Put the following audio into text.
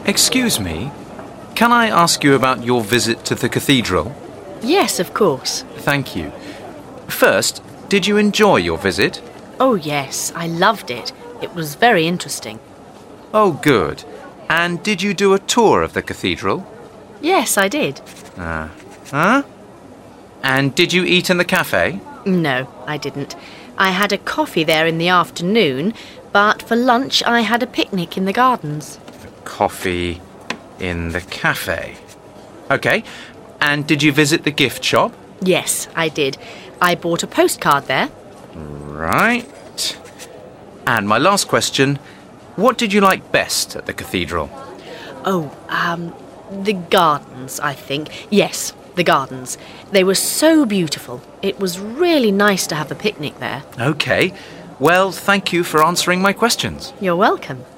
Excuse me, can I ask you about your visit to the cathedral? Yes, of course. Thank you. First, did you enjoy your visit? Oh, yes, I loved it. It was very interesting. Oh, good. And did you do a tour of the cathedral? Yes, I did. Huh? And did you eat in the cafe? No, I didn't. I had a coffee there in the afternoon, but for lunch I had a picnic in the gardens. Coffee in the cafe. OK. And did you visit the gift shop? Yes, I did. I bought a postcard there. Right. And my last question, what did you like best at the cathedral? Oh, the gardens, I think. Yes, the gardens. They were so beautiful. It was really nice to have a picnic there. OK. Well, thank you for answering my questions. You're welcome.